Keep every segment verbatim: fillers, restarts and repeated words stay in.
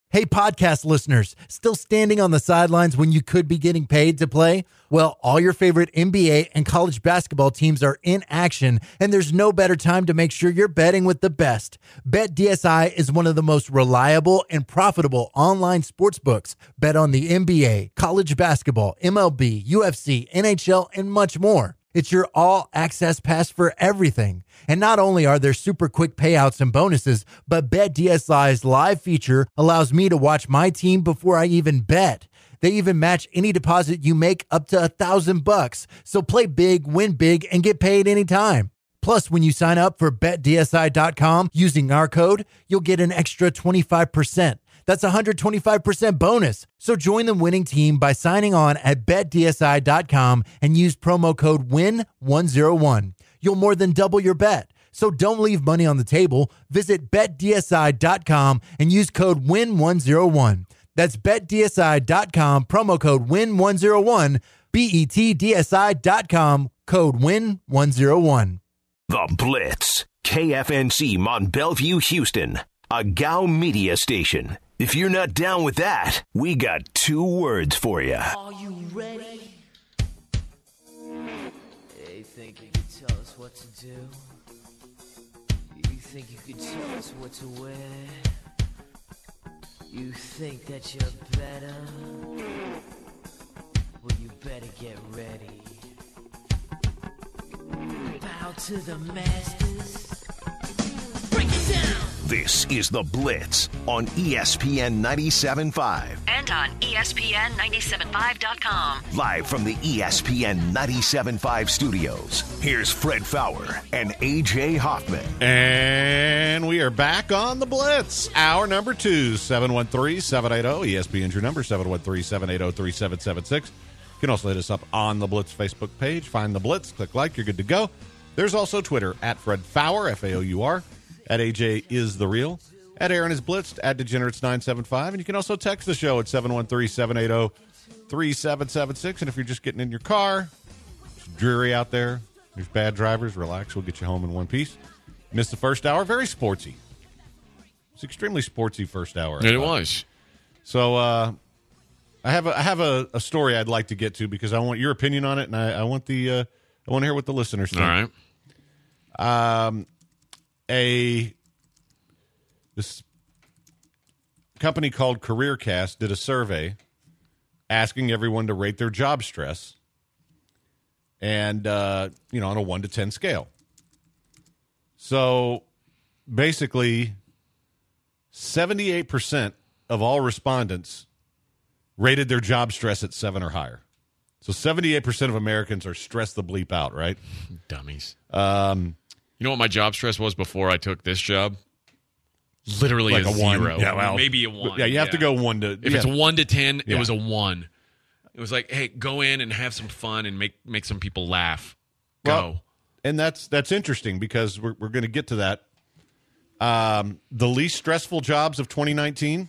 Hey, podcast listeners, still standing on the sidelines when you could be getting paid to play? Well, all your favorite N B A and college basketball teams are in action, and there's no better time to make sure you're betting with the best. BetDSI is one of the most reliable and profitable online sports books. Bet on the N B A, college basketball, M L B, U F C, N H L, and much more. It's your all-access pass for everything. And not only are there super quick payouts and bonuses, but BetDSI's live feature allows me to watch my team before I even bet. They even match any deposit you make up to a thousand bucks. So play big, win big, and get paid anytime. Plus, when you sign up for Bet D S I dot com using our code, you'll get an extra twenty-five percent. That's a one hundred twenty-five percent bonus. So join the winning team by signing on at Bet D S I dot com and use promo code win one oh one. You'll more than double your bet. So don't leave money on the table. Visit Bet D S I dot com and use code win one oh one. That's Bet D S I dot com, promo code win one oh one, B E T D S I dot com, code win one oh one. The Blitz, K F N C Mont Bellevue, Houston, a G A U media station. If you're not down with that, we got two words for you. Are you ready? Hey, think you could tell us what to do? You think you could tell us what to wear? You think that you're better? Well, you better get ready. Bow to the masters. Break it down! This is The Blitz on E S P N ninety-seven point five. And on E S P N ninety-seven point five dot com. Live from the E S P N ninety-seven point five studios, here's Fred Faour and A J Hoffman. And we are back on The Blitz. Hour number two, seven one three, seven eight zero. E S P N's your number, seven one three, seven eight zero, three seven seven six. You can also hit us up on the Blitz Facebook page. Find The Blitz, click like, you're good to go. There's also Twitter, at Fred Faour, F A O U R. At A J is the real. At Aaron is Blitzed. At Degenerates nine seven five. And you can also text the show at seven one three, seven eight zero, three seven seven six. And if you're just getting in your car, it's dreary out there, there's bad drivers, relax. We'll get you home in one piece. Missed the first hour. Very sportsy. It's extremely sportsy first hour. It was. So uh, I have, a, I have a, a story I'd like to get to because I want your opinion on it, and I, I want the uh, I want to hear what the listeners think. All right. Um. A this company called CareerCast did a survey asking everyone to rate their job stress, and uh, you know, on a one to ten scale. So basically, seventy-eight percent of all respondents rated their job stress at seven or higher. So seventy-eight percent of Americans are stressed the bleep out, right? Dummies. Um. You know what my job stress was before I took this job? Literally Like a, a one. zero. Yeah, well, maybe a one. Yeah, you have yeah. to go one to. If yeah. it's one to ten, yeah. it was a one. It was like, hey, go in and have some fun and make make some people laugh. Go. Well, and that's that's interesting because we're we're going to get to that. Um, the least stressful jobs of twenty nineteen: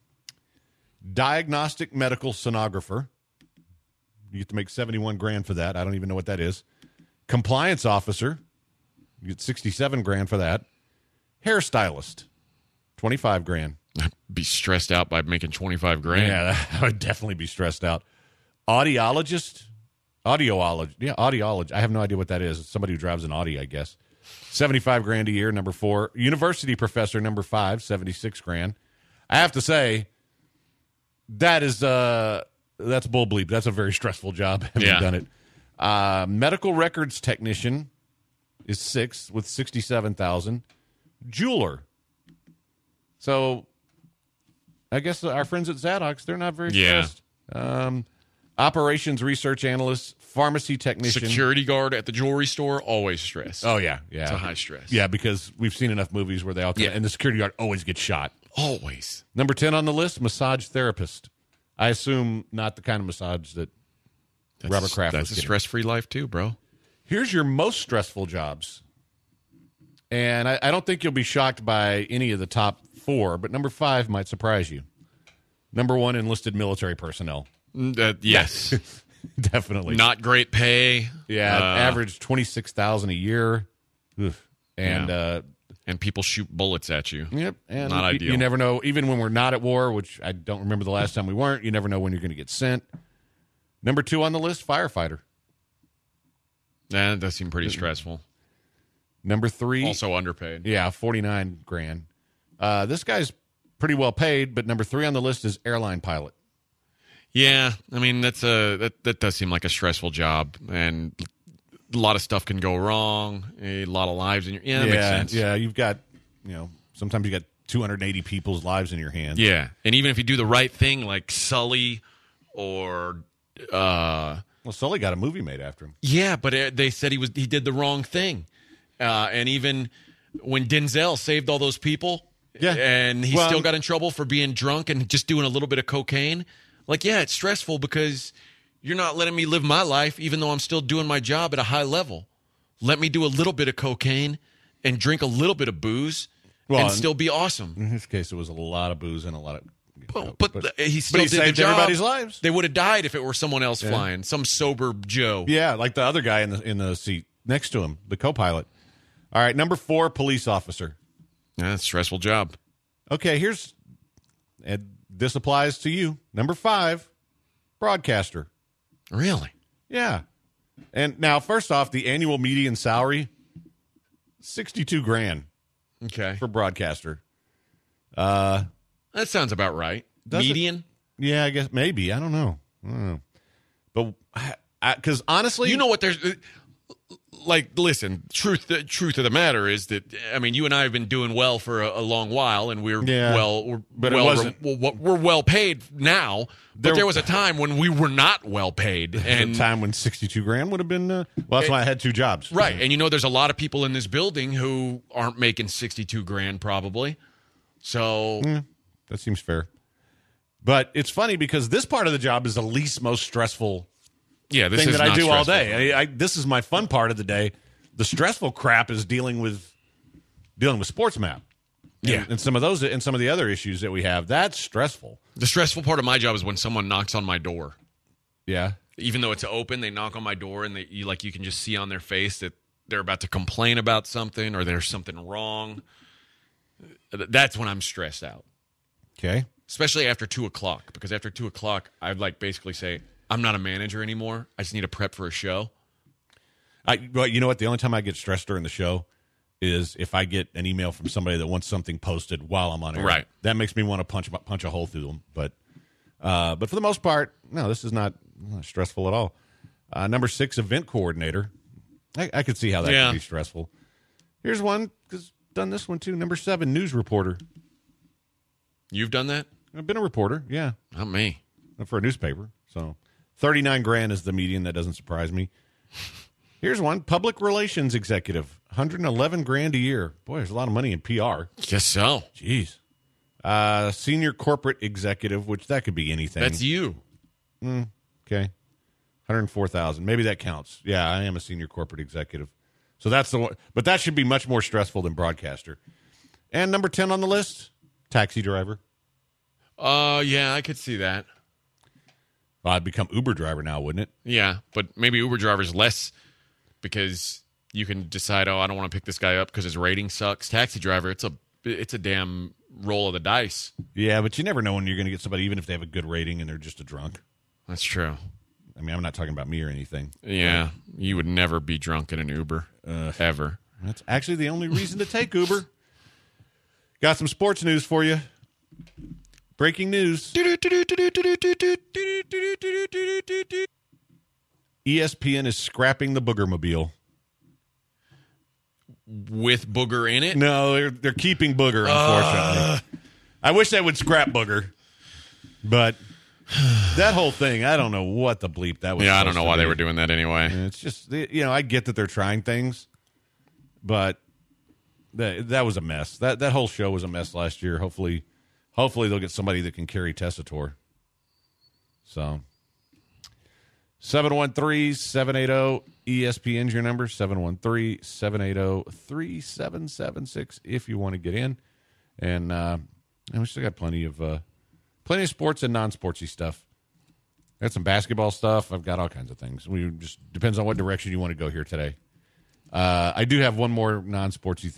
diagnostic medical sonographer. You get to make seventy-one grand for that. I don't even know what that is. Compliance officer. You get sixty-seven grand for that. Hairstylist, twenty-five grand. I'd be stressed out by making twenty-five grand. Yeah, I would definitely be stressed out. Audiologist, audiologist, yeah, audiologist. I have no idea what that is. It's somebody who drives an Audi, I guess. seventy-five grand a year, number four. University professor, number five, seventy-six grand. I have to say, that is, uh, that's bull bleep. That's a very stressful job, having yeah. done it. Uh, medical records technician is six with sixty-seven thousand. Jeweler. So I guess our friends at Zadox, they're not very yeah. stressed. Um, operations research analyst, pharmacy technician. Security guard at the jewelry store, always stressed. Oh, yeah. yeah. It's a high stress. Yeah, because we've seen enough movies where they all come, yeah. and the security guard always gets shot. Always. Number ten on the list, massage therapist. I assume not the kind of massage that that's, Robert Kraft That's was a getting. stress-free life too, bro. Here's your most stressful jobs. And I, I don't think you'll be shocked by any of the top four, but number five might surprise you. Number one, enlisted military personnel. Uh, yes. Definitely. Not great pay. Yeah, uh, average twenty-six thousand dollars a year. Oof. And yeah. uh, and people shoot bullets at you. Yep. And Not you, ideal. You never know, even when we're not at war, which I don't remember the last time we weren't, you never know when you're going to get sent. Number two on the list, firefighter. Yeah, that does seem pretty stressful. Number three. Also underpaid. Yeah, forty-nine grand. Uh, this guy's pretty well paid, but number three on the list is airline pilot. Yeah, I mean that's a that that does seem like a stressful job, and a lot of stuff can go wrong. A lot of lives in your yeah, that makes sense. Yeah, you've got you know sometimes you got two hundred eighty people's lives in your hands. Yeah, and even if you do the right thing, like Sully, or uh, well, Sully got a movie made after him. yeah, but it, they said he was he did the wrong thing, uh, and even when Denzel saved all those people, Yeah. and he Well, still got in trouble for being drunk and just doing a little bit of cocaine. Like, yeah, it's stressful because you're not letting me live my life, even though I'm still doing my job at a high level. Let me do a little bit of cocaine and drink a little bit of booze Well, and and- still be awesome. In his case, it was a lot of booze and a lot of. But, but, but- he still but he did the saved job. everybody's lives. They would have died if it were someone else flying, some sober Joe. Yeah, like the other guy in the in the seat next to him, the co-pilot. All right, number four, police officer. Yeah, it's a stressful job. Okay, here's and this applies to you. Number five, broadcaster. Really? Yeah. And now, first off, the annual median salary, sixty-two grand Okay. for broadcaster. Uh, That sounds about right. Does it? Median? yeah, I guess maybe. I don't know. I don't know. But because honestly, You know what? There's uh, like, listen. Truth, the truth of the matter is that I mean, you and I have been doing well for a, a long while, and we're Yeah. well, we're But it well, wasn't- we're, we're, we're well paid now. But There- there, was a time when we were not well paid, at and a time when sixty-two grand would have been. Uh, well, that's why I had two jobs. right. And you know, there's a lot of people in this building who aren't making sixty-two grand, probably. So That seems fair. But it's funny because this part of the job is the least most stressful yeah, this thing is that I not do all stressful. day. I, I, this is my fun part of the day. The stressful crap is dealing with dealing with sports map. Yeah. and, and some of those and some of the other issues that we have. That's stressful. The stressful part of my job is when someone knocks on my door. Yeah, Even though it's open, they knock on my door, and they you, like you can just see on their face that they're about to complain about something or there's something wrong. That's when I'm stressed out, okay. especially after two o'clock. Because after two o'clock, I'd like basically say I'm not a manager anymore. I just need to prep for a show. I well, you know what? The only time I get stressed during the show is if I get an email from somebody that wants something posted while I'm on air. Right. That makes me want to punch punch a hole through them. But uh, but for the most part, no, this is not, not stressful at all. Uh, number six, event coordinator. I, I could see how that Yeah. could be stressful. Here's one because done this one too. Number seven, news reporter. You've done that? I've been a reporter. Yeah, Not me. for a newspaper. So thirty-nine grand is the median. That doesn't surprise me. Here's one, public relations executive, one hundred eleven grand a year. Boy, there's a lot of money in P R. Guess so. Jeez. Uh, senior corporate executive, which that could be anything. That's you. Okay. one hundred four thousand. Maybe that counts. Yeah, I am a senior corporate executive. So that's the one. But that should be much more stressful than broadcaster. And number ten on the list, taxi driver. Uh, yeah, I could see that. Well, I'd become Uber driver now, wouldn't it? Yeah, but maybe Uber drivers less because you can decide, oh, I don't want to pick this guy up because his rating sucks. Taxi driver, it's a it's a damn roll of the dice. Yeah, but you never know when you're going to get somebody, even if they have a good rating and they're just a drunk. That's true. I mean, I'm not talking about me or anything. Yeah, you would never be drunk in an Uber, ever. That's actually the only reason to take Uber. Got some sports news for you. Breaking news. E S P N is scrapping the Boogermobile. With Booger in it? No, they're they're keeping Booger, unfortunately. Uh. I wish they would scrap Booger. But that whole thing, I don't know what the bleep that was. Yeah, I don't supposed know to why they be. were doing that anyway. It's just, you know, I get that they're trying things, but that that was a mess. That that whole show was a mess last year. Hopefully, hopefully they'll get somebody that can carry Tessitore. So, seven one three, seven eight zero, E S P N's your number, seven one three, seven eight zero, three seven seven six if you want to get in. And, uh, and we still got plenty of uh, plenty of sports and non-sportsy stuff. Got some basketball stuff. I've got all kinds of things. We just depends on what direction you want to go here today. Uh, I do have one more non-sportsy thing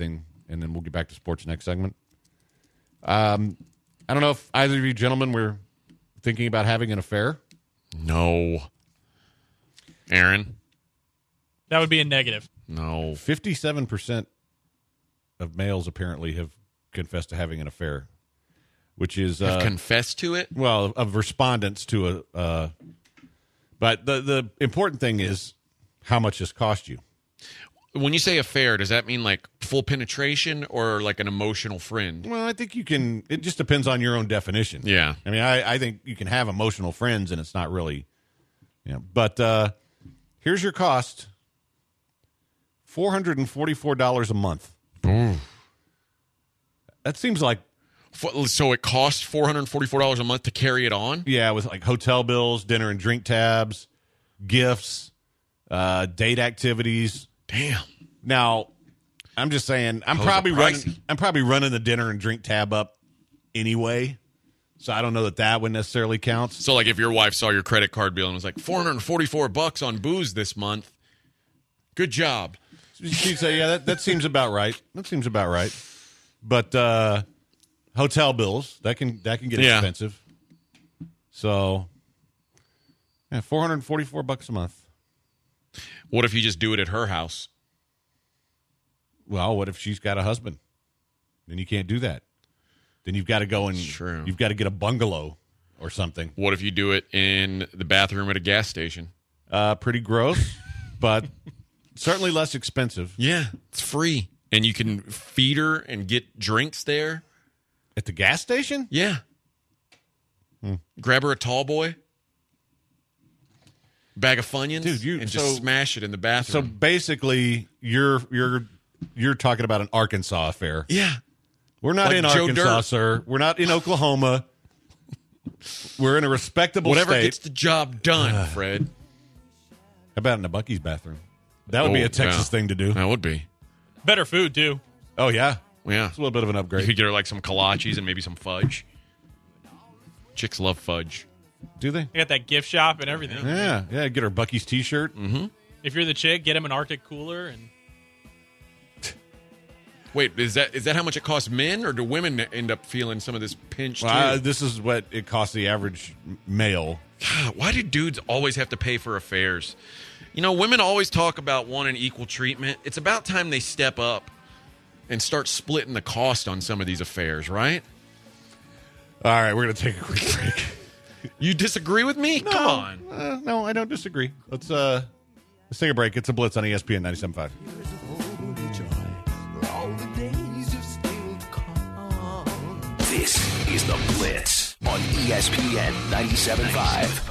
and then we'll get back to sports next segment. Um, I don't know if either of you gentlemen were thinking about having an affair. No. Aaron? That would be a negative. No. fifty-seven percent of males apparently have confessed to having an affair, which is uh, Have confessed to it? well, of respondents to a. Uh, but the the important thing is how much this cost you. When you say affair, does that mean like full penetration or like an emotional friend? Well, I think you can. It just depends on your own definition. Yeah. I mean, I, I think you can have emotional friends, and it's not really. Yeah, you know, but uh, here's your cost: four hundred and forty-four dollars a month. Ooh. That seems like. So it costs four hundred forty-four dollars a month to carry it on? Yeah, with like hotel bills, dinner and drink tabs, gifts, uh, date activities. Damn. Now, I'm just saying, I'm Those probably are running. pricey. I'm probably running the dinner and drink tab up anyway, so I don't know that that would necessarily count. So like if your wife saw your credit card bill and was like four hundred forty-four bucks on booze this month, good job. She'd say, "Yeah, that, that seems about right. That seems about right." But uh, hotel bills that can that can get Yeah. expensive. So, yeah, four hundred forty-four bucks a month. What if you just do it at her house? Well, what if she's got a husband? Then you can't do that. Then you've got to go and True. you've got to get a bungalow or something. What if you do it in the bathroom at a gas station? Uh, pretty gross, but certainly less expensive. Yeah, it's free. And you can feed her and get drinks there. At the gas station? Yeah. Hmm. Grab her a tall boy, bag of Funyuns, Dude, you- and so- just smash it in the So bathroom. basically, you're you're you're talking about an Arkansas affair. yeah. We're not Like in Joe Arkansas, Dirt. sir. We're not in Oklahoma. We're in a respectable Whatever state. gets the job done, Fred. How about in a Buc-ee's bathroom? That would be Oh, a Texas yeah. thing to do. That would be. Better food, too. Oh, yeah. Yeah. It's a little bit of an You upgrade. could get her like some kolaches and maybe some fudge. Chicks love fudge. Do they? They got that gift shop and everything. Yeah. Yeah. Get her Buc-ee's T-shirt. Mm-hmm. If you're the chick, get him an Arctic cooler. And Wait, is that is that how much it costs men, or do women end up feeling some of this pinch too? Well, uh, this is what it costs the average male. God, why do dudes always have to pay for affairs? You know, women always talk about wanting equal treatment. It's about time they step up and start splitting the cost on some of these affairs, right? All right, we're going to take a quick break. You disagree with me? Come on. Uh, no, I don't disagree. Let's uh, let's take a break. It's a Blitz on E S P N ninety-seven point five. This is The Blitz on E S P N ninety-seven point five.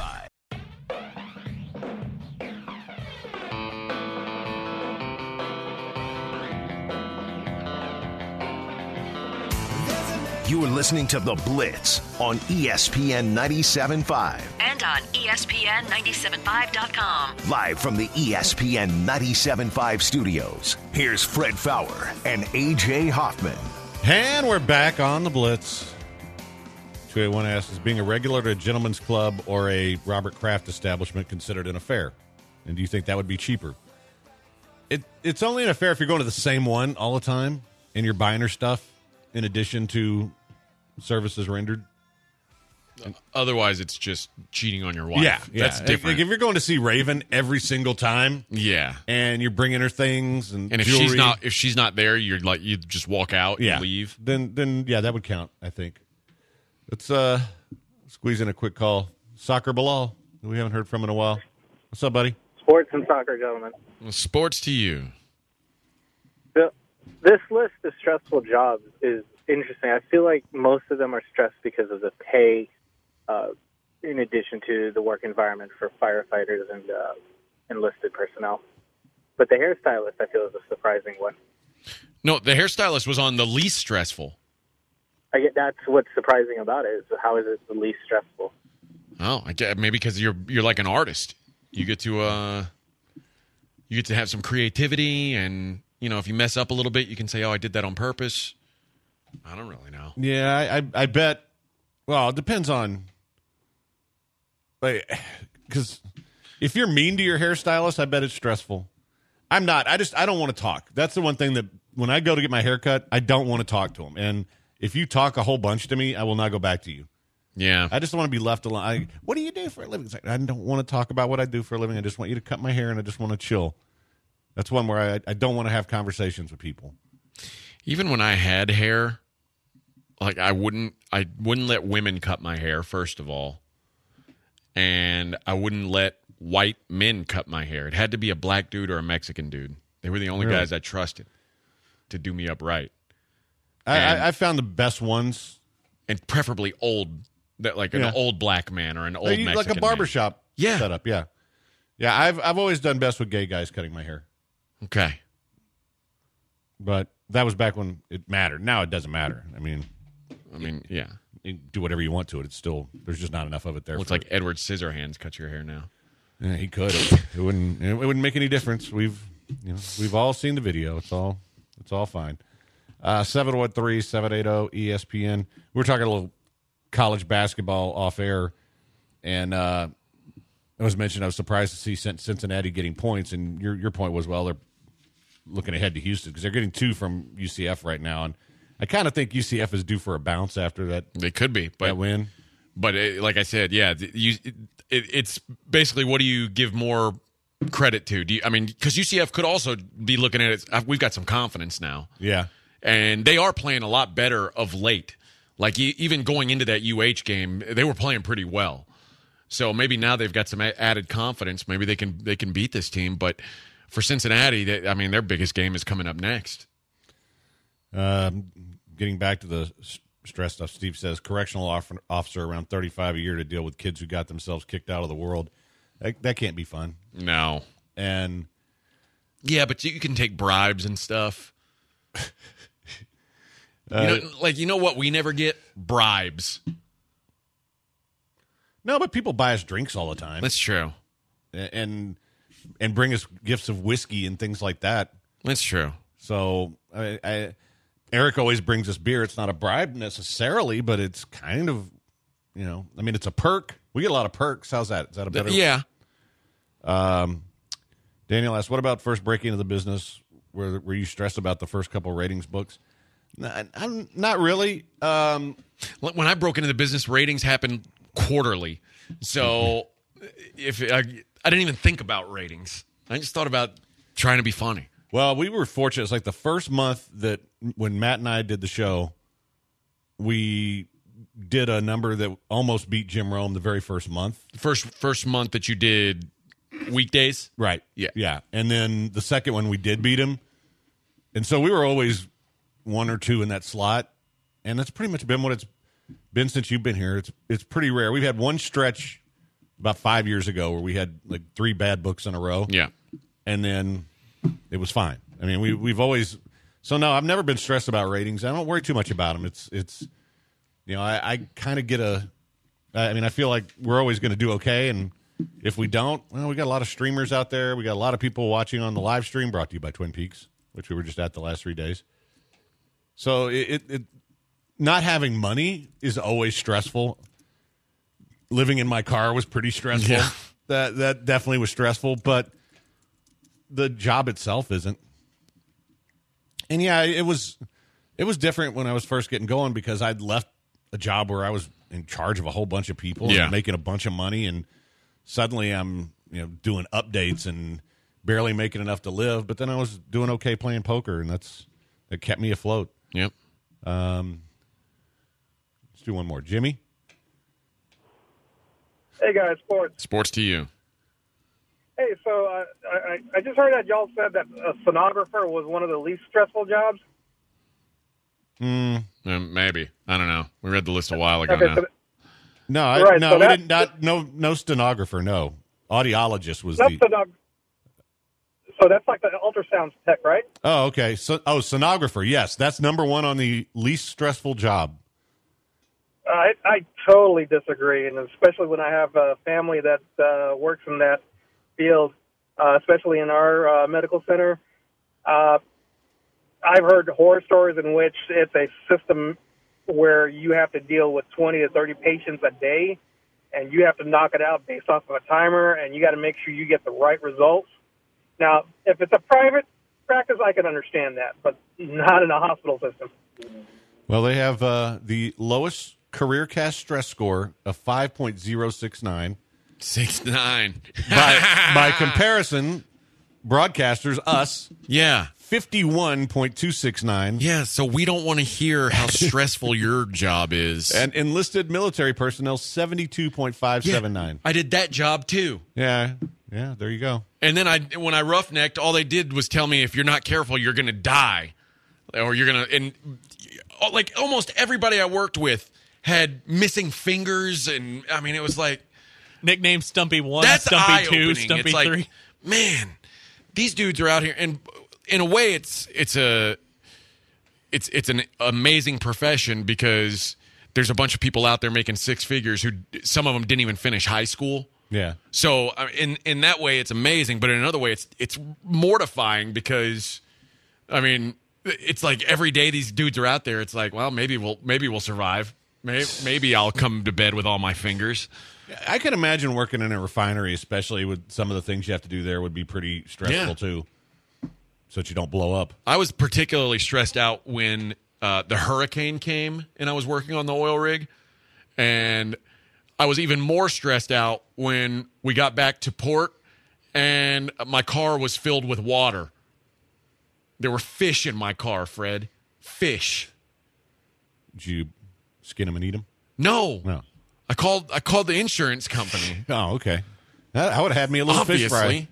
You are listening to The Blitz on E S P N ninety-seven point five. And on E S P N nine seven five dot com. Live from the E S P N ninety-seven point five studios, here's Fred Fowler and A J Hoffman. And we're back on the Blitz. two eighty-one asks, is being a regular at a gentleman's club or a Robert Kraft establishment considered an affair? And do you think that would be cheaper? It It's only an affair if you're going to the same one all the time and you're buying her stuff in addition to services rendered. Otherwise, it's just cheating on your wife. Yeah, That's yeah. different. Like if you're going to see Raven every single time yeah. and you're bringing her things and And if jewelry, she's not if she's not there, you're like you just walk out yeah, and leave. Then then yeah, that would count, I think. Let's uh squeeze in a quick call. Soccer Bilal, who we haven't heard from in a while. What's up, buddy? Sports and soccer, gentlemen. Well, sports to you. The, this list of stressful jobs is interesting. I feel like most of them are stressed because of the pay, uh, in addition to the work environment for firefighters and uh, enlisted personnel. But the hairstylist, I feel, is a surprising one. No, the hairstylist was on the least stressful. I get that's what's surprising about it. Is how is it the least stressful? Oh, I get, maybe because you're you're like an artist. You get to uh, you get to have some creativity, and you know if you mess up a little bit, you can say, "Oh, I did that on purpose." I don't really know. Yeah, I I, I bet. Well, it depends on, like, because if you're mean to your hairstylist, I bet it's stressful. I'm not. I just I don't want to talk. That's the one thing that when I go to get my hair cut, I don't want to talk to them. And if you talk a whole bunch to me, I will not go back to you. Yeah. I just want to be left alone. I, what do you do for a living? It's like, I don't want to talk about what I do for a living. I just want you to cut my hair, and I just want to chill. That's one where I, I don't want to have conversations with people. Even when I had hair, like I wouldn't I wouldn't let women cut my hair, first of all. And I wouldn't let white men cut my hair. It had to be a black dude or a Mexican dude. They were the only Really? guys I trusted to do me up right. I, And- I, I found the best ones. And preferably old, that like an Yeah. old black man or an old Like, you- Mexican like a barbershop Yeah. setup, yeah. Yeah, I've I've always done best with gay guys cutting my hair. man. Okay. But that was back when it mattered. Now it doesn't matter. I mean, I mean, yeah. you do whatever you want to it. It's still, there's just not enough of it there. Looks for like Edward Scissorhands cut your hair now. Yeah, he could. It, it wouldn't. It wouldn't make any difference. We've, you know, we've all seen the video. It's all, it's all fine. Uh, seven one three, seven eight zero, E S P N. We were talking a little college basketball off air, and uh, I was mentioned I was surprised to see Cin- Cincinnati getting points, and your your point was, well, they're looking ahead to Houston because they're getting two from U C F right now, and I kind of think U C F is due for a bounce after that. They could be, but that win. But it, like I said, yeah, th- you, it, it's basically what do you give more credit to? Do you, I mean, because U C F could also be looking at it. uh, We've got some confidence now, Yeah. and they are playing a lot better of late. Like e- even going into that U H game, they were playing pretty well. So maybe now they've got some a- added confidence. Maybe they can they can beat this team. But for Cincinnati, they, I mean, their biggest game is coming up next. Um, getting back to the s- stress stuff, Steve says correctional off- officer around thirty-five a year to deal with kids who got themselves kicked out of the world. That, that can't be fun. No. And Yeah, but you can take bribes and stuff. uh, You know, like you know what we never get? Bribes. no, but people buy us drinks all the time, That's true. and and bring us gifts of whiskey and things like that. That's true. So I, I, Eric always brings us beer. It's not a bribe necessarily, but it's kind of, you know, I mean, it's a perk. We get a lot of perks. How's that? Is that a better? Yeah. Um, Daniel asked, what about first breaking into the business? Were, were you stressed about the first couple ratings books? Not, I'm not really. Um, When I broke into the business, ratings happened quarterly. So if I, I didn't even think about ratings. I just thought about trying to be funny. well, we were fortunate. It's like the first month that when Matt and I did the show, we did a number that almost beat Jim Rome the very first month. First first month that you did weekdays. Right. Yeah. Yeah. And then the second one, we did beat him. And so we were always one or two in that slot. And that's pretty much been what it's been since you've been here. It's it's pretty rare. We've had one stretch about five years ago where we had like three bad books in a row. Yeah. And then it was fine. I mean, we, we've always – so, no, I've never been stressed about ratings. I don't worry too much about them. It's, it's you know, I, I kind of get a – I mean, I feel like we're always going to do okay. And if we don't, well, we got a lot of streamers out there. We got a lot of people watching on the live stream brought to you by Twin Peaks, which we were just at the last three days. So it, it, it not having money is always stressful. Living in my car was pretty stressful. Yeah. That that definitely was stressful, but the job itself isn't. And yeah, it was it was different when I was first getting going because I'd left a job where I was in charge of a whole bunch of people Yeah. and making a bunch of money, and suddenly I'm, you know, doing updates and barely making enough to live, but then I was doing okay playing poker, and that's that kept me afloat. Yep. Um, let's do one more. Jimmy? Hey guys, sports. Sports to you. Hey, so uh, I, I just heard that y'all said that a stenographer was one of the least stressful jobs. Mm. Um, maybe. I don't know. We read the list a while ago Okay, now. so, No, I, Right, no, so we that- did not. No, no stenographer. No, audiologist was that's the. stenog- so that's like the ultrasound tech, right? Oh, okay. So, oh, sonographer. Yes, that's number one on the least stressful job. I, I totally disagree, and especially when I have a family that uh, works in that field, uh, especially in our uh, medical center. Uh, I've heard horror stories in which it's a system where you have to deal with twenty to thirty patients a day, and you have to knock it out based off of a timer, and you got to make sure you get the right results. Now, if it's a private practice, I can understand that, but not in a hospital system. Well, they have uh, the lowest career cast stress score of five point oh six nine. Six nine. by, by comparison, broadcasters, us, yeah, fifty-one point two six nine. Yeah, so we don't want to hear how stressful your job is. And enlisted military personnel, seventy-two point five seven nine. Yeah, I did that job too. Yeah, yeah, there you go. And then I, when I roughnecked, all they did was tell me, if you're not careful, you're going to die. Or you're going to, and like almost everybody I worked with had missing fingers. And I mean, it was like, nickname Stumpy one, that's Stumpy two, eye-opening. Stumpy it's like, three. Man, these dudes are out here, and in a way, it's it's a it's it's an amazing profession because there's a bunch of people out there making six figures who some of them didn't even finish high school. Yeah. So uh, in in that way, it's amazing, but in another way, it's it's mortifying because, I mean, it's like every day these dudes are out there. It's like, well, maybe we'll maybe we'll survive. Maybe, maybe I'll come to bed with all my fingers. I can imagine working in a refinery, especially with some of the things you have to do there, would be pretty stressful Yeah. too, so that you don't blow up. I was particularly stressed out when uh, the hurricane came and I was working on the oil rig. And I was even more stressed out when we got back to port and my car was filled with water. There were fish in my car, Fred. Fish. Did you skin them and eat them? No. No. I called I called the insurance company. Oh, okay. That, that would have had me a little Obviously. fish fry.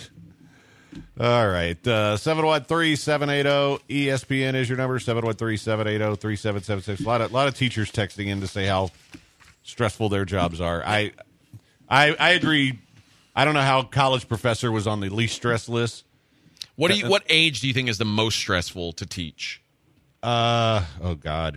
All right. Uh, seven one three, seven eight zero, E S P N is your number, seven one three, seven eight zero, three seven seven six. A lot of, lot of teachers texting in to say how stressful their jobs are. I, I, I agree. I don't know how college professor was on the least stress list. What do you what age do you think is the most stressful to teach? Uh, oh, God.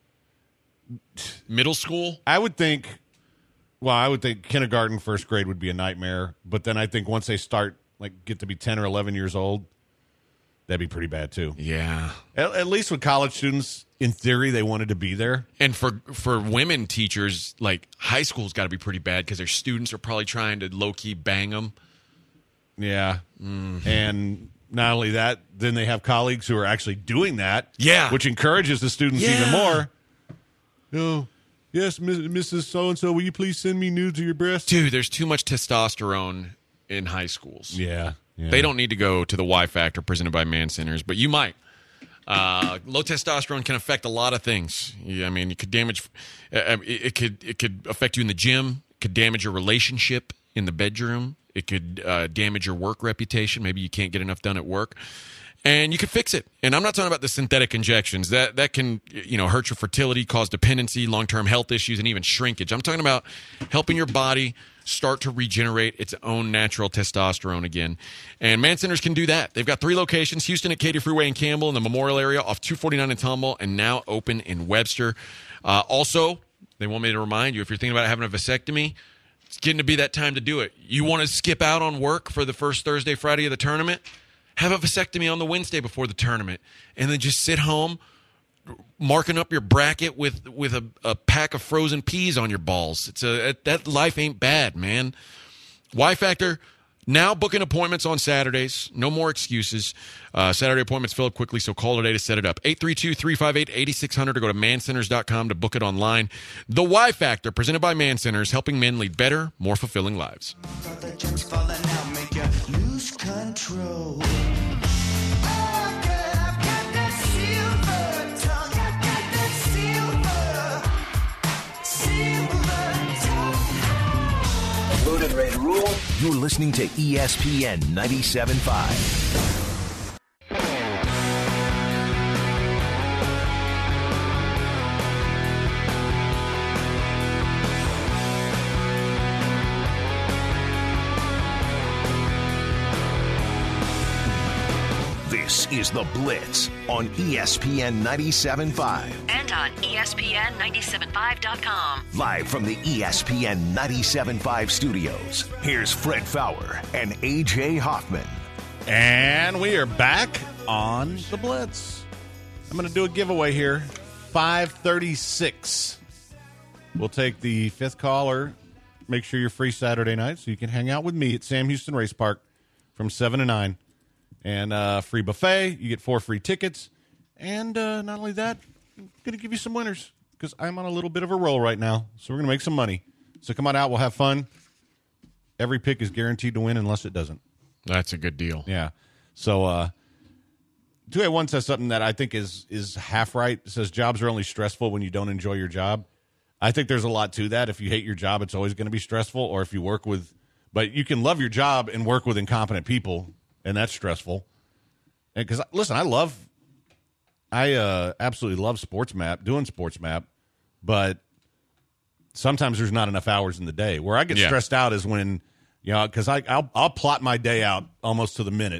Middle school? I would think, well, I would think kindergarten, first grade would be a nightmare. But then I think once they start, like, get to be ten or eleven years old, that'd be pretty bad, too. Yeah. At, at least with college students, in theory, they wanted to be there. And for for women teachers, like, high school's got to be pretty bad because their students are probably trying to low-key bang them. Yeah. Mm. And not only that, then they have colleagues who are actually doing that. Yeah. Which encourages the students Yeah. even more. Oh, yes, Missus So-and-so, will you please send me nudes of your breasts? Dude, there's too much testosterone in high schools. Yeah. yeah. They don't need to go to the Y Factor presented by Man Centers, but you might. Uh, low testosterone can affect a lot of things. Yeah, I mean, it could damage. Uh, it, it could it could affect you in the gym. It could damage your relationship in the bedroom. It could uh, damage your work reputation. Maybe you can't get enough done at work. And you can fix it. And I'm not talking about the synthetic injections. That that can, you know, hurt your fertility, cause dependency, long-term health issues, and even shrinkage. I'm talking about helping your body start to regenerate its own natural testosterone again. And Man Centers can do that. They've got three locations, Houston at Katy Freeway and Campbell in the Memorial area, off two forty-nine in Tomball, and now open in Webster. Uh, also, they want me to remind you, if you're thinking about having a vasectomy, it's getting to be that time to do it. You want to skip out on work for the first Thursday, Friday of the tournament? Have a vasectomy on the Wednesday before the tournament, and then just sit home marking up your bracket with with a, a pack of frozen peas on your balls. It's a that life ain't bad, man. Y Factor now booking appointments on Saturdays. No more excuses. Uh, Saturday appointments fill up quickly, so call today to set it up. eight three two, three five eight, eight six zero zero or go to man centers dot com to book it online. The Y Factor, presented by Man Centers, helping men lead better, more fulfilling lives. Lose control. Loaded Red Rule. You're listening to E S P N ninety-seven point five. This is The Blitz on E S P N ninety-seven point five. And on E S P N ninety-seven point five dot com. Live from the E S P N ninety-seven point five studios, here's Fred Fowler and A J Hoffman. And we are back on The Blitz. I'm going to do a giveaway here. five thirty-six. We'll take the fifth caller. Make sure you're free Saturday night so you can hang out with me at Sam Houston Race Park from seven to nine. and uh, free buffet. You get four free tickets. And uh, not only that, I'm going to give you some winners because I'm on a little bit of a roll right now. So we're going to make some money. So come on out. We'll have fun. Every pick is guaranteed to win unless it doesn't. That's a good deal. Yeah. So uh, two A one says something that I think is is half right. It says jobs are only stressful when you don't enjoy your job. I think there's a lot to that. If you hate your job, it's always going to be stressful. Or if you work with – but you can love your job and work with incompetent people, and that's stressful. Because, listen, I love – I uh, absolutely love Sports Map, doing Sports Map, but sometimes there's not enough hours in the day. Where I get Yeah. stressed out is when – you know, because I'll I'll plot my day out almost to the minute,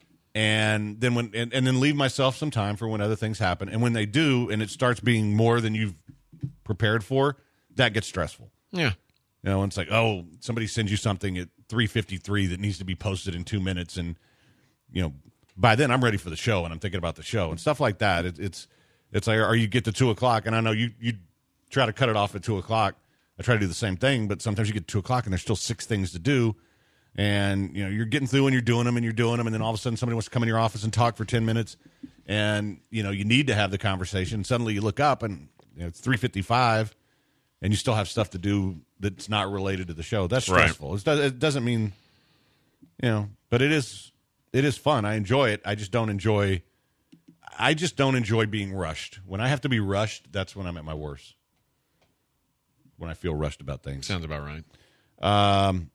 and then when and, and then leave myself some time for when other things happen. And when they do, and it starts being more than you've prepared for, that gets stressful. Yeah. You know, it's like, oh, somebody sends you something at three fifty-three that needs to be posted in two minutes, and you know, by then I'm ready for the show and I'm thinking about the show and stuff like that. It, it's it's like, or you get to two o'clock, and I know you you try to cut it off at two o'clock. I try to do the same thing, but sometimes you get to two o'clock and there's still six things to do. And, you know, you're getting through and you're doing them and you're doing them. And then all of a sudden somebody wants to come in your office and talk for ten minutes. And, you know, you need to have the conversation. Suddenly you look up and you know, it's three fifty-five and you still have stuff to do that's not related to the show. That's stressful. Right. It, does, it doesn't mean, you know, but it is, it is fun. I enjoy it. I just don't enjoy, I just don't enjoy being rushed. When I have to be rushed, that's when I'm at my worst. When I feel rushed about things. Sounds about right. Um,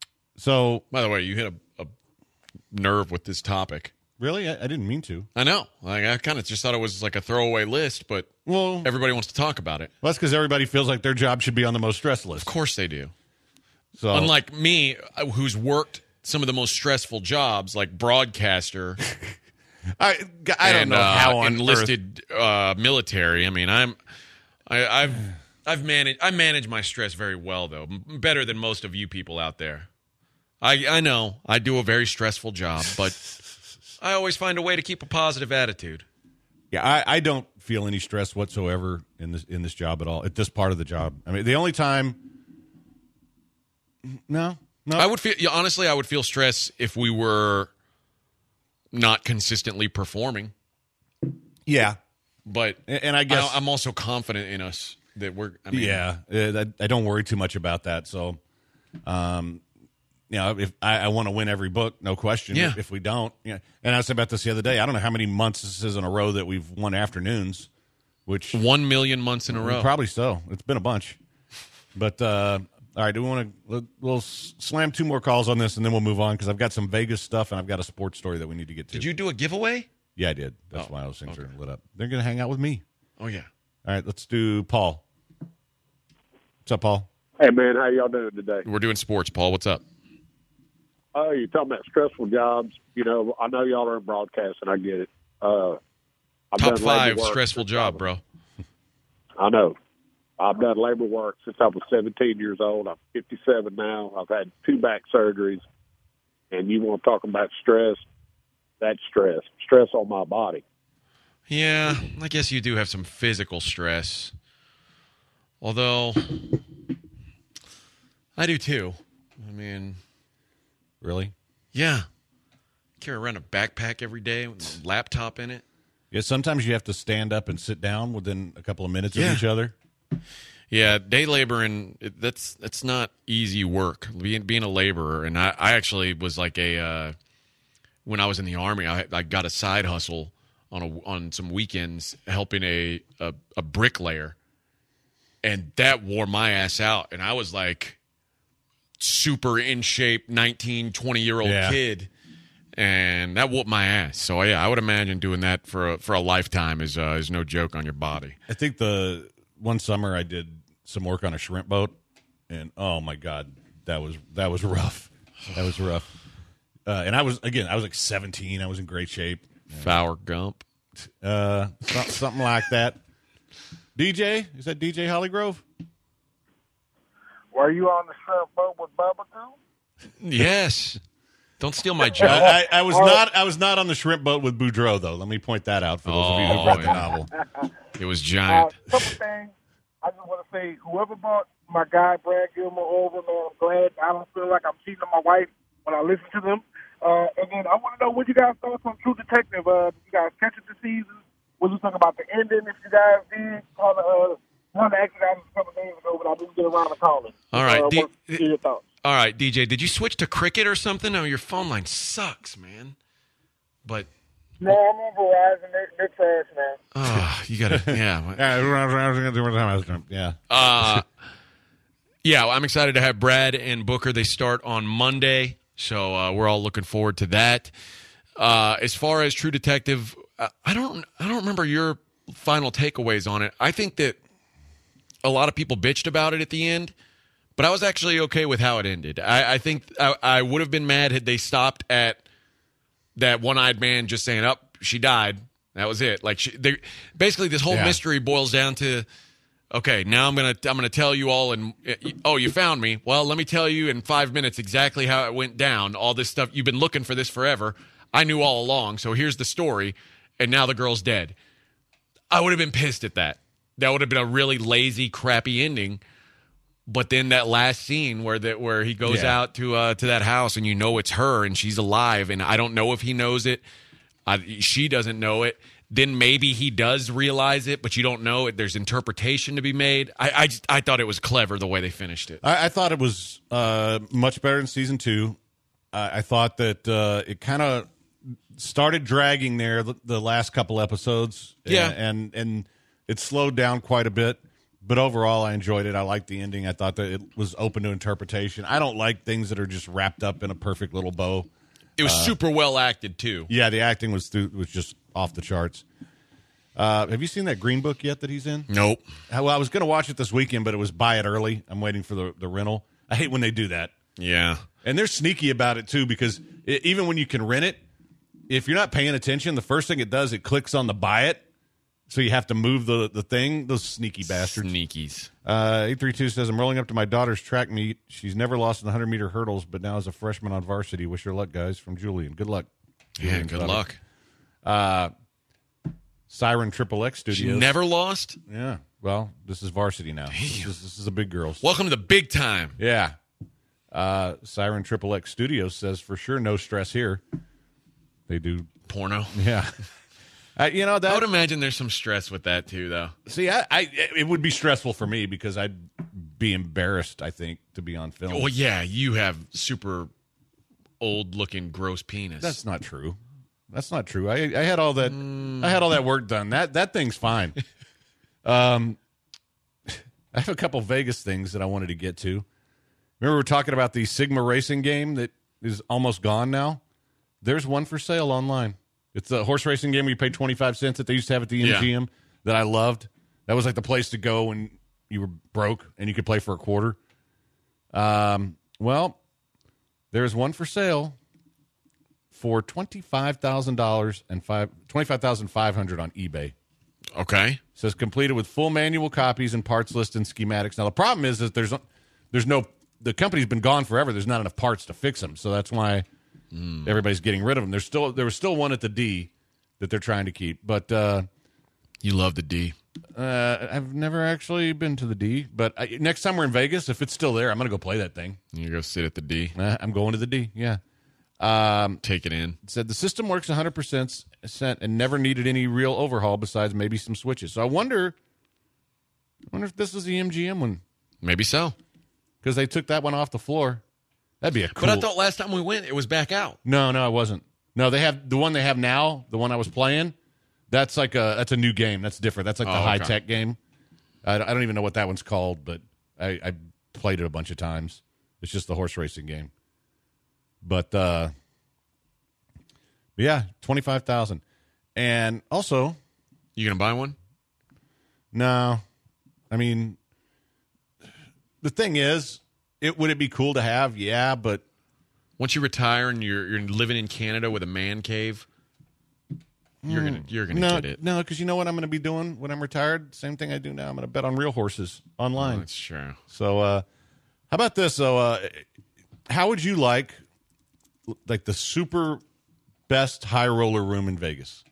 so, by the way, you hit a, a nerve with this topic. Really? I, I didn't mean to. I know. Like, I kind of just thought it was like a throwaway list, but well, everybody wants to talk about it. Well, that's because everybody feels like their job should be on the most stress list. Of course they do. So, unlike me, who's worked some of the most stressful jobs, like broadcaster. I, I don't and, know uh, how on enlisted uh, military. I mean, I'm, I, I've, I've managed. I manage my stress very well, though, better than most of you people out there. I, I know I do a very stressful job, but I always find a way to keep a positive attitude. Yeah, I, I don't feel any stress whatsoever in this in this job at all. At this part of the job, I mean, the only time, no, no, I would feel yeah, honestly, I would feel stress if we were not consistently performing. Yeah, but and, and I guess I, I'm also confident in us that we're. I mean, yeah, I, I don't worry too much about that. So, um. You know, if I, I want to win every book, no question. Yeah. If, if we don't, yeah. And I was about this the other day. I don't know how many months this is in a row that we've won afternoons, which one million months in a row. Probably so. It's been a bunch. But uh, all right, do we want to? We'll slam two more calls on this, and then we'll move on because I've got some Vegas stuff and I've got a sports story that we need to get to. Did you do a giveaway? Yeah, I did. That's oh, why those things okay. are lit up. They're going to hang out with me. Oh yeah. All right, let's do Paul. What's up, Paul? Hey man, how y'all doing today? We're doing sports. Paul, what's up? Oh, you're talking about stressful jobs. You know, I know y'all are in broadcasting. I get it. Uh, I've Top done five labor work stressful job, bro. I know. I've done labor work since I was seventeen years old. I'm fifty-seven now. I've had two back surgeries. And you want to talk about stress? That's stress. Stress on my body. Yeah, I guess you do have some physical stress. Although, I do too. I mean... Really? Yeah. Carry around a backpack every day with a laptop in it. Yeah, sometimes you have to stand up and sit down within a couple of minutes yeah. of each other. Yeah, day labor, and it, that's that's not easy work, being, being a laborer. And I, I actually was like a, uh, when I was in the Army, I, I got a side hustle on a, on some weekends helping a, a, a bricklayer. And that wore my ass out. And I was like... super in shape nineteen, twenty year old yeah. kid, and that whooped my ass. So yeah, I would imagine doing that for a, for a lifetime is uh, is no joke on your body. I think the one summer I did some work on a shrimp boat, and oh my god, that was that was rough. That was rough. Uh, and I was again, I was like seventeen. I was in great shape. Fower Gump, uh, something like that. D J, is that D J Hollygrove? Were you on the shrimp boat with Bubba too? Yes. Don't steal my joke. I, I, I was not. I was not on the shrimp boat with Boudreaux, though. Let me point that out for those oh, of you who read yeah. the novel. It was giant. Uh, couple things. I just want to say, whoever brought my guy Brad Gilmore over, man, I'm glad. I don't feel like I'm cheating on my wife when I listen to them. Uh, and then I want to know what you guys thoughts on True Detective. Uh, did you guys catch it this season? Was we talking about the ending? If you guys did, call uh, one to ask you guys a couple days ago, but I didn't get around to calling. All right, Uh, D- want to hear your thoughts. All right, D J, did you switch to Cricket or something? No, your phone line sucks, man. But No, I'm on Verizon. They're, they're trash, man. oh, you gotta, yeah, yeah. uh, yeah. I'm excited to have Brad and Booker. They start on Monday, so uh, we're all looking forward to that. Uh, as far as True Detective, uh, I don't, I don't remember your final takeaways on it. I think that a lot of people bitched about it at the end, but I was actually okay with how it ended. I, I think I, I would have been mad had they stopped at that one-eyed man just saying, "Oh, she died." That was it. Like, she, basically, this whole Yeah. mystery boils down to, okay, now I'm gonna I'm gonna tell you all, and oh, you found me. Well, let me tell you in five minutes exactly how it went down. All this stuff you've been looking for this forever. I knew all along. So here's the story, and now the girl's dead. I would have been pissed at that. That would have been a really lazy, crappy ending. But then that last scene where that where he goes Yeah. out to uh, to that house and you know it's her and she's alive, and I don't know if he knows it. Uh, she doesn't know it. Then maybe he does realize it, but you don't know it. There's interpretation to be made. I I, just, I thought it was clever the way they finished it. I, I thought it was uh, much better than season two. Uh, I thought that uh, it kind of started dragging there the, the last couple episodes. Yeah. and, and and it slowed down quite a bit. But overall, I enjoyed it. I liked the ending. I thought that it was open to interpretation. I don't like things that are just wrapped up in a perfect little bow. It was Uh, super well acted too. Yeah, the acting was through, was just off the charts. Uh, have you seen that Green Book yet that he's in? Nope. Well, I was going to watch it this weekend, but it was buy it early. I'm waiting for the, the rental. I hate when they do that. Yeah. And they're sneaky about it, too, because it, even when you can rent it, if you're not paying attention, the first thing it does, it clicks on the buy it. So you have to move the, the thing. Those sneaky bastards. Sneakies. Uh, eight three two says, I'm rolling up to my daughter's track meet. She's never lost in the hundred-meter hurdles, but now is a freshman on varsity. Wish her luck, guys, from Julian. Good luck. Yeah, Julian's good daughter. luck. Uh, Siren Triple X She Studios. never lost? Yeah. Well, this is varsity now. This is, this is a big girls. Welcome to the big time. Yeah. Uh, Siren Triple X Studios says, for sure, no stress here. They do. Porno. Yeah. Uh, you know, that, I would imagine there's some stress with that too, though. See, I, I it would be stressful for me because I'd be embarrassed, I think, to be on film. Well, yeah, you have super old-looking, gross penis. That's not true. That's not true. I, I had all that. Mm. I had all that work done. That that thing's fine. um, I have a couple Vegas things that I wanted to get to. Remember, we were talking about the Sigma racing game that is almost gone now. There's one for sale online. It's a horse racing game where you pay twenty-five cents that they used to have at the M G M yeah. that I loved. That was like the place to go when you were broke and you could play for a quarter. Um, well, there's one for sale for twenty-five thousand dollars and five twenty-five thousand five hundred dollars on eBay. Okay. It says completed with full manual copies and parts list and schematics. Now, the problem is that there's there's no – the company's been gone forever. There's not enough parts to fix them, so that's why – Mm. everybody's getting rid of them. There's still there was still one at the D that they're trying to keep, but uh, you love the D. Uh, I've never actually been to the D, but I, next time we're in Vegas, if it's still there, I'm gonna go play that thing. You go sit at the D. Uh, I'm going to the D. Yeah. Um, Take it in. It said the system works one hundred percent and never needed any real overhaul besides maybe some switches. So I wonder, I wonder if this is the M G M one. Maybe so, because they took that one off the floor. That'd be a cool. But I thought last time we went, it was back out. No, no, it wasn't. No, they have the one they have now. The one I was playing. That's like a that's a new game. That's different. That's like the oh, high okay. tech game. I, I don't even know what that one's called, but I, I played it a bunch of times. It's just the horse racing game. But uh, yeah, twenty five thousand, and also, you gonna buy one? No, I mean, the thing is. It would it be cool to have? Yeah, but once you retire and you're you're living in Canada with a man cave, you're gonna you're gonna no, get it. No, because you know what I'm gonna be doing when I'm retired? Same thing I do now. I'm gonna bet on real horses online. Oh, that's true. So, uh, how about this? So, uh, how would you like like the super best high roller room in Vegas?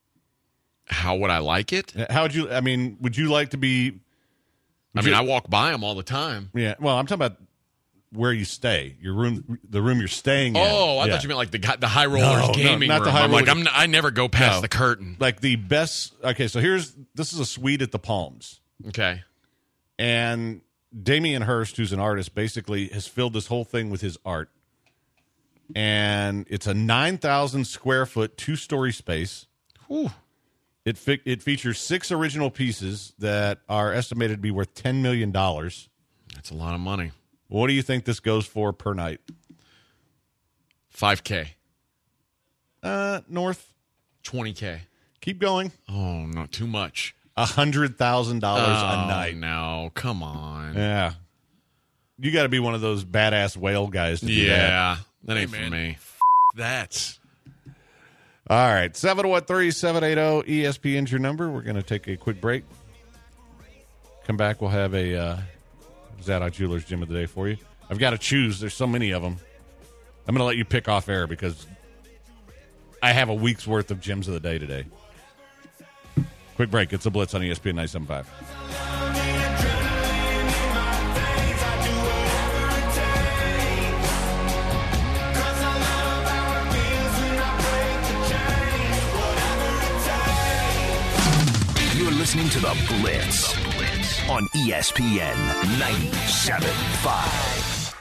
How would I like it? How would you? I mean, would you like to be? I mean, you, I walk by them all the time. Yeah. Well, I'm talking about where you stay. Your room, the room you're staying in. Oh, I Yeah. thought you meant like the guy- the high rollers No, gaming no, not room. the high I'm like, rollers. I'm, I never go past No. the curtain. Like the best. Okay, so here's this is a suite at the Palms. Okay. And Damien Hirst, who's an artist, basically has filled this whole thing with his art. And it's a nine thousand square foot, two story space. Whew. It fi- it features six original pieces that are estimated to be worth ten million dollars. That's a lot of money. What do you think this goes for per night? five K. Uh, north. twenty K. Keep going. Oh, not too much. one hundred thousand dollars oh, a night. No, come on. Yeah. You got to be one of those badass whale guys to do that. Yeah, that ain't Hey, for man. me. That. All right, seven one three, seven eight zero, E S P N's your number. We're going to take a quick break. Come back, we'll have a uh, Zadok Jewelers Gym of the Day for you. I've got to choose. There's so many of them. I'm going to let you pick off air because I have a week's worth of Gyms of the Day today. Quick break. It's a Blitz on E S P N ninety-seven point five. You're listening to The Blitz, the Blitz. On E S P N ninety-seven point five.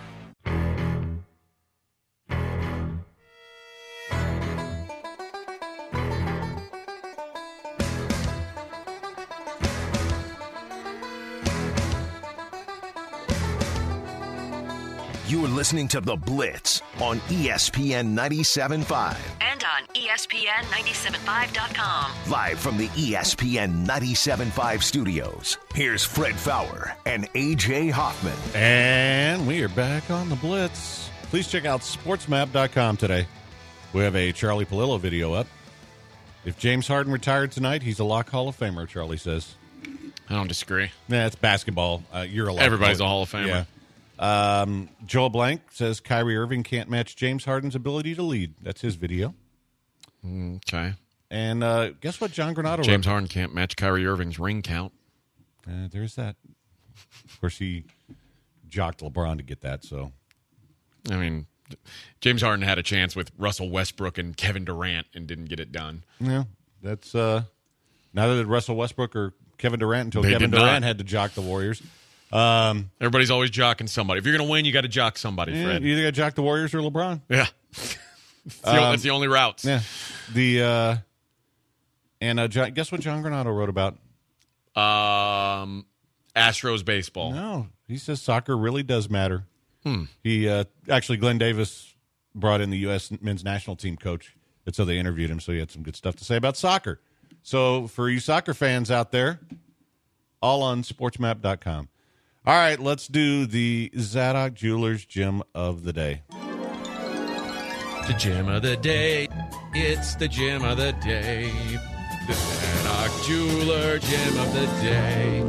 You're listening to The Blitz on E S P N ninety-seven point five. And on E S P N ninety-seven point five dot com. Live from the E S P N ninety-seven point five studios, here's Fred Fowler and A J Hoffman. And we are back on the Blitz. Please check out sports map dot com today. We have a Charlie Palillo video up. If James Harden retired tonight, he's a Lock Hall of Famer, Charlie says. I don't disagree. Yeah, it's basketball. Uh, you're a Lock Everybody's Hall- a Hall of Famer. Yeah. Um, Joel Blank says Kyrie Irving can't match James Harden's ability to lead. That's his video. Okay. And uh, guess what John Granato James wrote? Harden can't match Kyrie Irving's ring count. Uh, there's that. Of course, he jocked LeBron to get that, so. I mean, James Harden had a chance with Russell Westbrook and Kevin Durant and didn't get it done. Yeah, that's uh, neither did Russell Westbrook or Kevin Durant until They Kevin did Durant not. had to jock the Warriors. Um, Everybody's always jocking somebody. If you're going to win, you got to jock somebody, yeah, Fred. you either got to jock the Warriors or LeBron. Yeah. That's the, Um, that's the only routes. Yeah. The uh, and uh, John, guess what John Granato wrote about? Um, Astros baseball. No, he says soccer really does matter. Hmm. He uh, actually, Glenn Davis brought in the U S men's national team coach, and so they interviewed him. So he had some good stuff to say about soccer. So for you soccer fans out there, all on sports map dot com. All right, let's do the Zadok Jewelers Gym of the Day. The gym of the day. It's the gym of the day. The Zadok Jeweler gym of the day.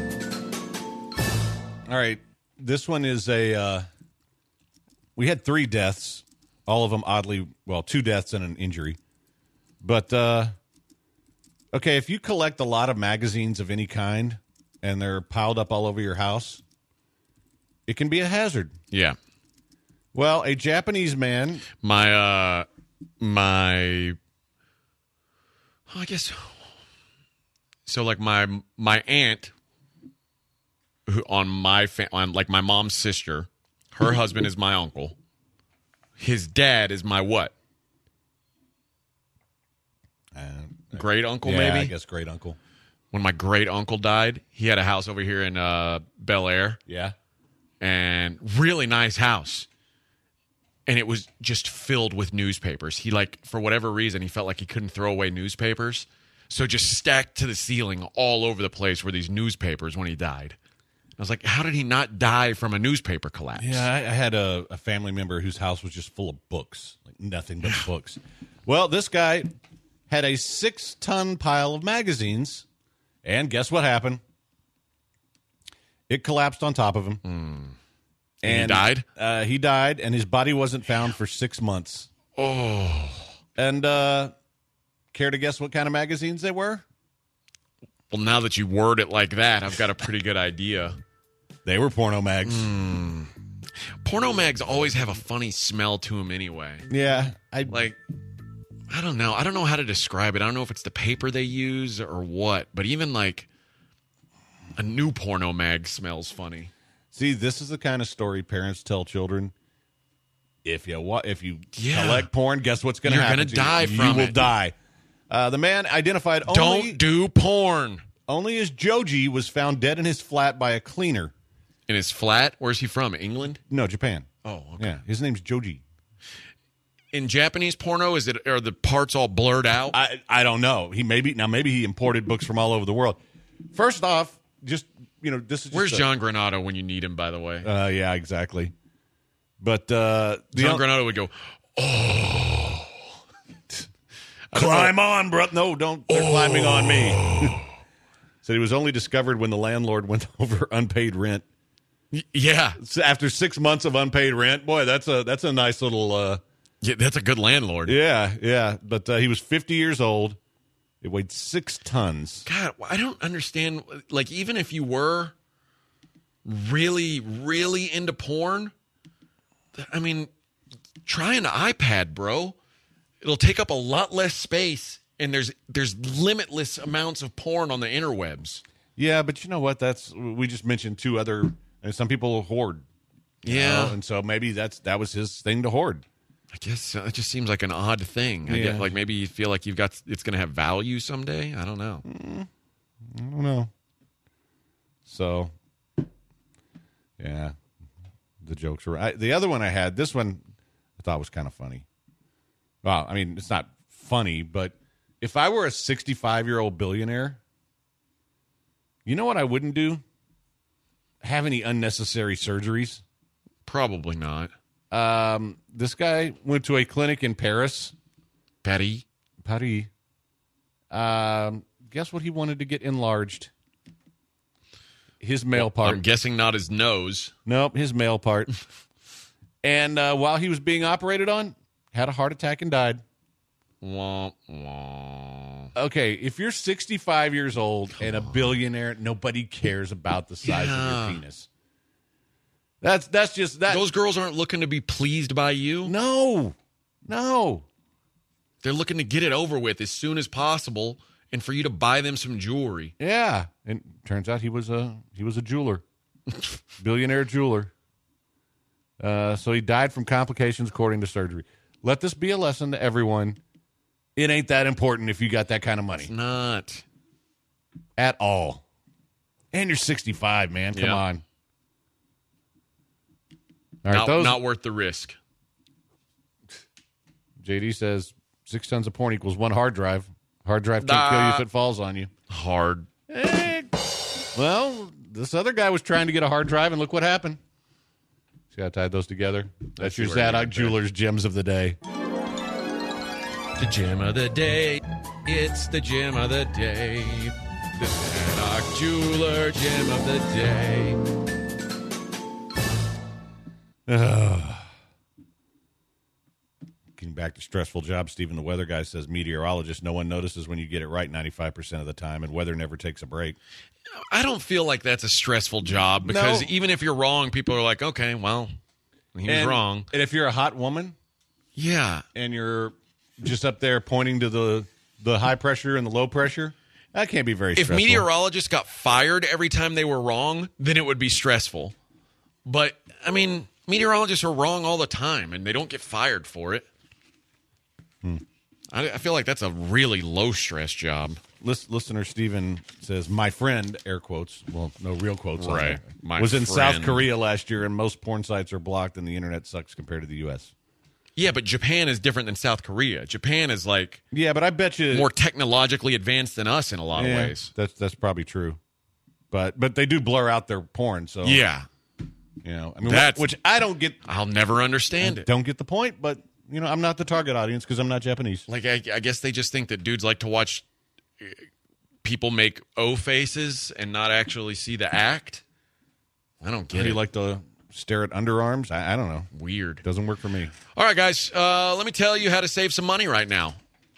All right, this one is a. Uh, we had three deaths, all of them oddly, well, two deaths and an injury. But uh, okay, if you collect a lot of magazines of any kind and they're piled up all over your house, it can be a hazard. Yeah. Well, a Japanese man. My, uh, my, I guess, so like my, my aunt, who on my, fa- on like my mom's sister, her husband is my uncle. His dad is my what? Uh, great uncle, yeah, maybe? I guess great uncle. When my great uncle died, he had a house over here in uh, Bel Air. Yeah. And really nice house. And it was just filled with newspapers. He, like, for whatever reason, he felt like he couldn't throw away newspapers. So just stacked to the ceiling all over the place were these newspapers when he died. I was like, how did he not die from a newspaper collapse? Yeah, I, I had a, a family member whose house was just full of books, like nothing but books. Well, this guy had a six-ton pile of magazines, and guess what happened? It collapsed on top of him. Mm. And, and he died? Uh, he died, and his body wasn't found for six months. Oh. And uh, care to guess what kind of magazines they were? Well, now that you word it like that, I've got a pretty good idea. They were porno mags. Mm. porno mags always have a funny smell to them anyway. Yeah. I like, I don't know. I don't know how to describe it. I don't know if it's the paper they use or what, but even like a new porno mag smells funny. See, this is the kind of story parents tell children. If you wa- if you Yeah. collect porn, guess what's going to You're happen? gonna to die you? from You will it. die. Uh, the man identified only Don't do porn. only as Joji was found dead in his flat by a cleaner. In his flat? Where's he from? England? No, Japan. Oh, okay. Yeah, his name's Joji. In Japanese porno, is it are the parts all blurred out? I I don't know. He maybe now maybe he imported books from all over the world. First off, just you know, this is just Where's a- John Granado when you need him? By the way, Uh, yeah, exactly. But uh, the John o- Granado would go, "Oh, climb on, bro. No, don't. They're climbing on me. Said he was only discovered when the landlord went over unpaid rent. yeah, So after six months of unpaid rent, boy, that's a that's a nice little. Uh, yeah, that's a good landlord." yeah, yeah. But uh, he was fifty years old. It weighed six tons. God, I don't understand. Like, even if you were really, really into porn, I mean, try an iPad, bro. It'll take up a lot less space, and there's there's limitless amounts of porn on the interwebs. Yeah, but you know what? That's we just mentioned two other. And some people hoard. you Yeah. know, and so maybe that's that was his thing to hoard. I guess it just seems like an odd thing. I Yeah. get like maybe you feel like you've got it's going to have value someday. I don't know. I don't know. So, yeah, the jokes were. I, the other one I had, this one I thought was kind of funny. Well, I mean, it's not funny, but if I were a sixty-five-year-old billionaire, you know what I wouldn't do? Have any unnecessary surgeries? Probably not. Um, this guy went to a clinic in Paris. Paris. Paris. Um, guess what he wanted to get enlarged? His male part. I'm guessing not his nose. Nope, his male part. And uh, while he was being operated on, had a heart attack and died. Wah, wah. Okay, if you're sixty-five years old and a billionaire, nobody cares about the size Yeah. of your penis. That's that's just that. Those girls aren't looking to be pleased by you. No, no. They're looking to get it over with as soon as possible, and for you to buy them some jewelry. Yeah, and turns out he was a he was a jeweler, billionaire jeweler. Uh, so he died from complications according to surgery. Let this be a lesson to everyone. It ain't that important if you got that kind of money. It's not at all. And you're sixty-five, man. Come Yeah. on. All right, not, those, not worth the risk. J D says six tons of porn equals one hard drive. Hard drive can't kill you if it falls on you. Hard. Eh, well, this other guy was trying to get a hard drive, and look what happened. See how I tied those together? That's see your where you're Zadok at there. Jewelers Gems of the Day. The gem of the day. It's the gem of the day. The Zadok Jeweler gem of the day. Ugh. Getting back to stressful jobs, Stephen, the weather guy says meteorologist, no one notices when you get it right ninety-five percent of the time, and weather never takes a break. I don't feel like that's a stressful job because No. even if you're wrong, people are like, okay, well, he was and, wrong. And if you're a hot woman Yeah. and you're just up there pointing to the, the high pressure and the low pressure, that can't be very If stressful. meteorologists got fired every time they were wrong, then it would be stressful. But, I mean, meteorologists are wrong all the time, and they don't get fired for it. Hmm. I, I feel like that's a really low-stress job. Lis- listener Stephen says, my friend, air quotes, well, no real quotes, on Right. there, My was in South friend. Korea last year, and most porn sites are blocked, and the internet sucks compared to the U S. Yeah, but Japan is different than South Korea. Japan is, like, Yeah, but I bet you more technologically advanced than us in a lot Yeah, of ways. That's that's probably true, but but they do blur out their porn, so Yeah. you know, I mean, That's- which I don't get. I'll never understand I it. don't get the point, but you know, I'm not the target audience because I'm not Japanese. Like, I, I guess they just think that dudes like to watch uh, people make O faces and not actually see the act. I don't Do get you it. like to stare at underarms? I, I don't know. Weird. Doesn't work for me. All right, guys, uh, let me tell you how to save some money right now.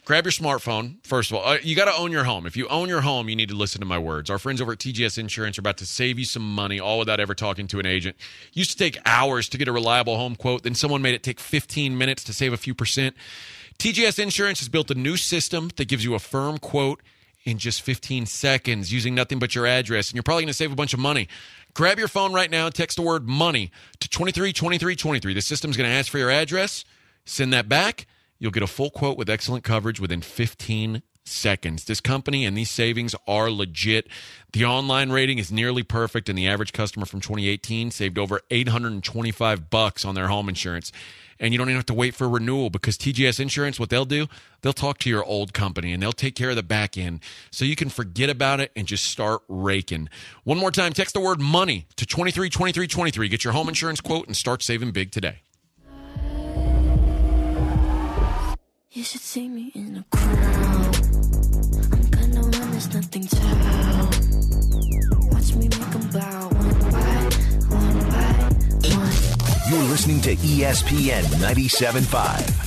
grab your smartphone. First of all, uh, you got to own your home. If you own your home, you need to listen to my words. Our friends over at T G S Insurance are about to save you some money, all without ever talking to an agent. Used to take hours to get a reliable home quote. Then someone made it take fifteen minutes to save a few percent. T G S Insurance has built a new system that gives you a firm quote in just fifteen seconds using nothing but your address, and you're probably going to save a bunch of money. Grab your phone right now and text the word money to two three two three two three. The system's going to ask for your address. Send that back. You'll get a full quote with excellent coverage within fifteen seconds. This company and these savings are legit. The online rating is nearly perfect, and the average customer from twenty eighteen saved over eight hundred twenty-five bucks on their home insurance. And you don't even have to wait for renewal because T G S Insurance, what they'll do, they'll talk to your old company and they'll take care of the back end so you can forget about it and just start raking. One more time, text the word money to two three two three two three. Get your home insurance quote and start saving big today. You should see me in a crowd. I'm gonna run, there's nothing to watch me make them bow one by one by one. You're listening to E S P N ninety-seven point five.